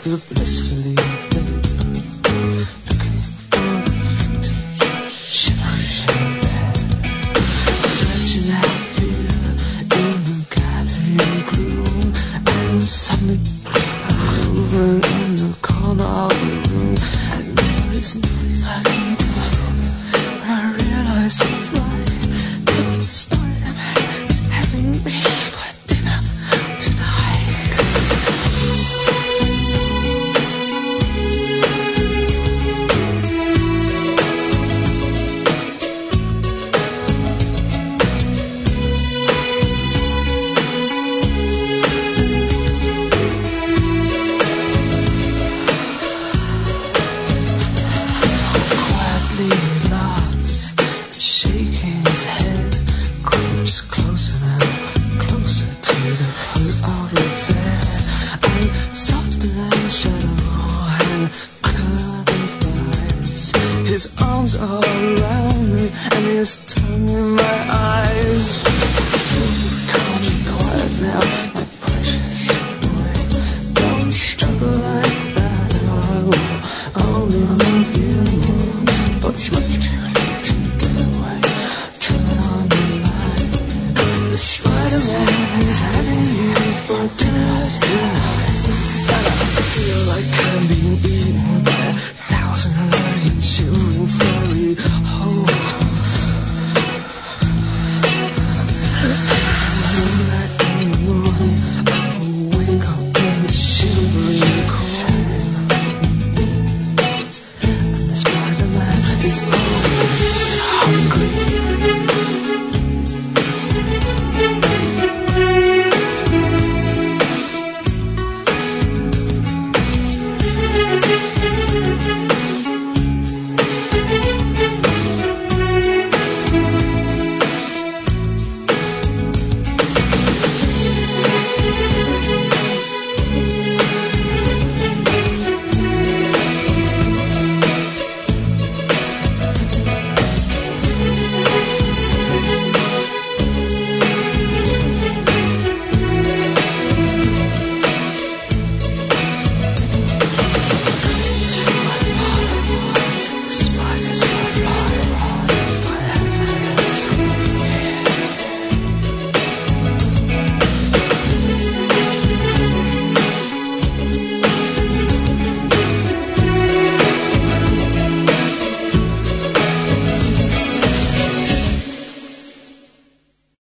feel blissfully dead, looking for the victim, shivering in bed, searching out fear in the gathering gloom, and suddenly over in the corner of the room, and there is nothing I can do. When I realize I'm flying, the story of it is having me for dinner tonight. Quietly lost, shaking his head, creeps closer and closer to the foot of the bed, and softer than a shadow and quicker than flies. His arms are around me and his tongue in my eyes. Still calm and quiet now, my precious boy. Don't struggle like that, I will only love you. But it's much too late to get away. Turn on the light. The Spider-Man is having you for dinner tonight. And I feel like I'm being eaten.